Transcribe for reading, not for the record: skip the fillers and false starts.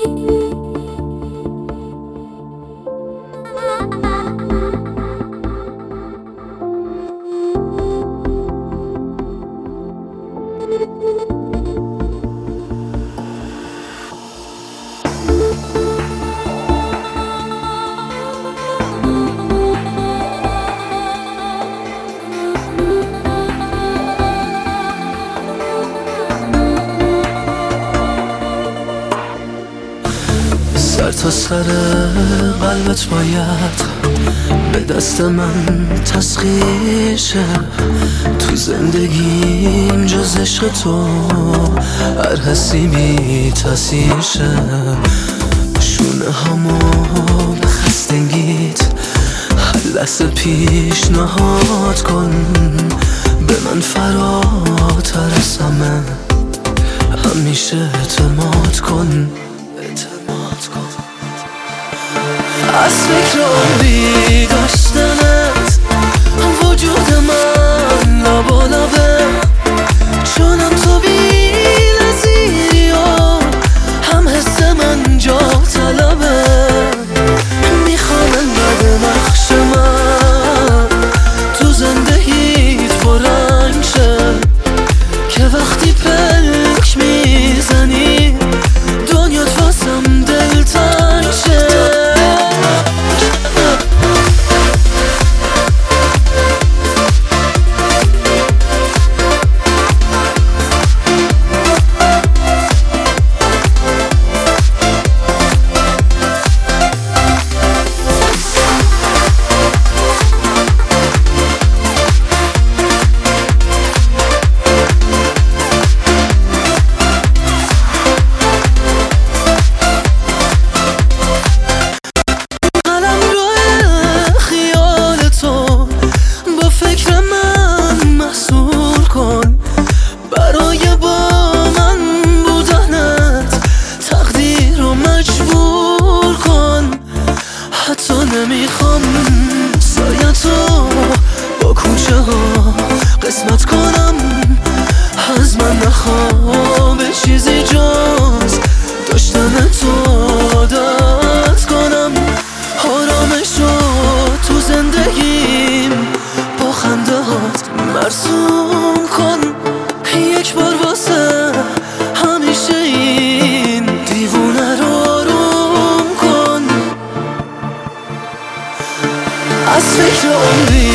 سر تا سر قلبت باید به دست من تسخیر شه. تو زندگیم جز عشق تو هر حسی بی تاثیر شه. شونه همو به خستگیت هر لحظه پیشنهاد کن. به من فراتر از همه همیشه اعتماد کن. از فکر عمری داشتنت وجود من لابالابه. چونم تو بی نظیری و هم حس من جا طلبه. میخوام انقدر نقش من تو زندگیت پررنگ شه که وقتی پلک میزنی دنیات واسم دلتنگ شه. نمیخوام سایه تو با کوچه ها قسمت کنم. از من نخواه به چیزی جز داشتن تو عادت کنم. آرامش رو تو زندگیم با خنده هات مرسوم کن. یک بار واسه همیشه این دیوونه رو آروم کن. از فکر عمری